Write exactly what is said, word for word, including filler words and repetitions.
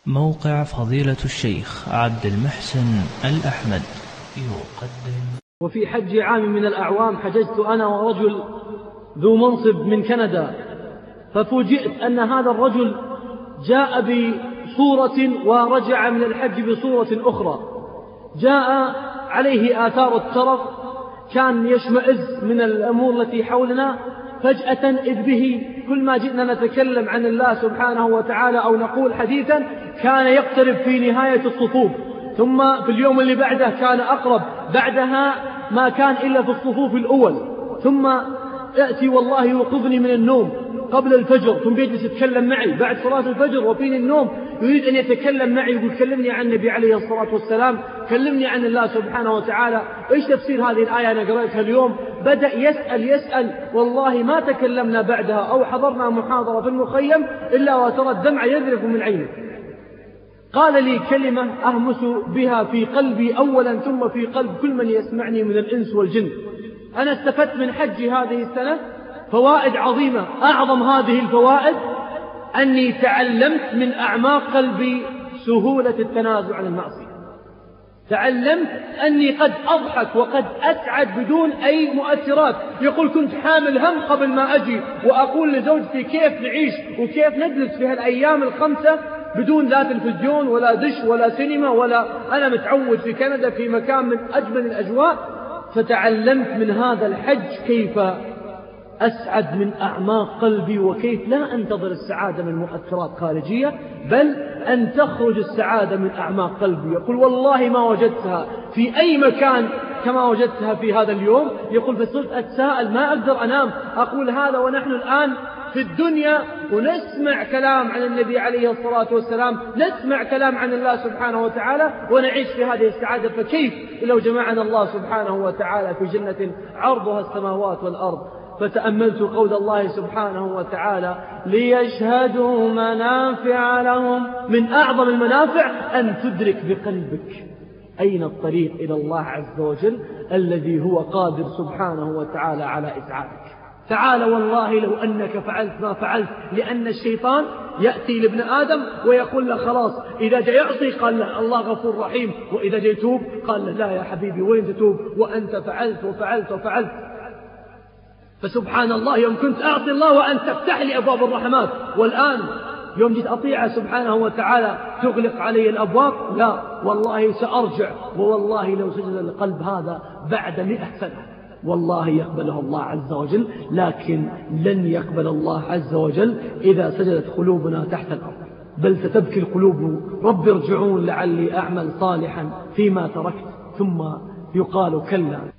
موقع فضيلة الشيخ عبد المحسن الأحمد يقدم. وفي حج عام من الأعوام حججت أنا ورجل ذو منصب من كندا، ففوجئت أن هذا الرجل جاء بصورة ورجع من الحج بصورة أخرى، جاء عليه آثار الترف، كان يشمئز من الأمور التي حولنا. فجأة إذ به كل ما جئنا نتكلم عن الله سبحانه وتعالى أو نقول حديثا كان يقترب في نهاية الصفوف، ثم في اليوم اللي بعده كان أقرب، بعدها ما كان إلا في الصفوف الأول، ثم يأتي والله يوقظني من النوم قبل الفجر، ثم يجلس يتكلم معي بعد صلاة الفجر وفيني النوم، يريد أن يتكلم معي، يقول كلمني عن النبي عليه الصلاة والسلام، كلمني عن الله سبحانه وتعالى، إيش تفسير هذه الآية أنا قرأتها اليوم. بدأ يسأل يسأل والله ما تكلمنا بعدها أو حضرنا محاضرة في المخيم إلا وترى الدمع يذرف من عينه. قال لي كلمة أهمس بها في قلبي أولا ثم في قلب كل من يسمعني من الإنس والجن. أنا استفدت من حج هذه السنة فوائد عظيمة، أعظم هذه الفوائد أني تعلمت من أعماق قلبي سهولة التنازل عن المعصية. تعلمت أني قد أضحك وقد أسعد بدون أي مؤثرات. يقول كنت حامل هم قبل ما أجي وأقول لزوجتي كيف نعيش وكيف نجلس في هالأيام الخمسة بدون لا تلفزيون ولا دش ولا سينما ولا، أنا متعود في كندا في مكان من أجمل الأجواء. فتعلمت من هذا الحج كيف أسعد من أعماق قلبي، وكيف لا أنتظر السعادة من مؤثرات خارجية، بل أن تخرج السعادة من أعماق قلبي. يقول والله ما وجدتها في أي مكان كما وجدتها في هذا اليوم. يقول فصرت أتساءل ما أقدر أنام، أقول هذا ونحن الآن في الدنيا ونسمع كلام عن النبي عليه الصلاة والسلام، نسمع كلام عن الله سبحانه وتعالى ونعيش في هذه السعادة، فكيف لو جمعنا الله سبحانه وتعالى في جنة عرضها السماوات والأرض. فتأملت قول الله سبحانه وتعالى ليشهدوا منافع لهم، من أعظم المنافع أن تدرك بقلبك أين الطريق إلى الله عز وجل الذي هو قادر سبحانه وتعالى على إسعادك. تعال والله لو أنك فعلت ما فعلت، لأن الشيطان يأتي لابن آدم ويقول له خلاص إذا جاء يعصي قال له الله غفور رحيم، وإذا جاء يتوب قال له لا يا حبيبي وين تتوب وأنت فعلت وفعلت وفعلت. فسبحان الله يوم كنت أعطي الله وأن تفتح لي أبواب الرحمات، والآن يوم جيت أطيعه سبحانه وتعالى تغلق علي الأبواب. لا والله سأرجع، ووالله لو سجد القلب هذا بعد مئة سنة والله يقبله الله عز وجل، لكن لن يقبل الله عز وجل إذا سجدت قلوبنا تحت الأرض، بل ستبكي القلوب رب ارجعون لعلي أعمل صالحا فيما تركت، ثم يقال كلا.